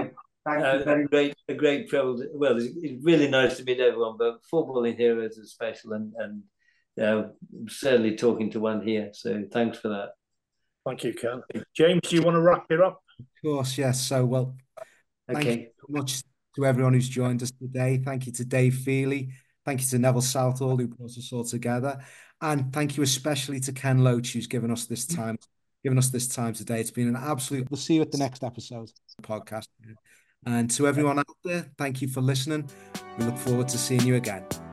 a great travel. Well, it's really nice to meet everyone, but footballing heroes is special, and certainly talking to one here. So thanks for that. Thank you, Ken. James, do you want to wrap it up? Of course, yes. So, well, thank you so much to everyone who's joined us today. Thank you to Dave Feely. Thank you to Neville Southall, who brought us all together. And thank you especially to Ken Loach, who's given us this time today. It's been an absolute... We'll see you at the next episode of the podcast. And to everyone out there, thank you for listening. We look forward to seeing you again.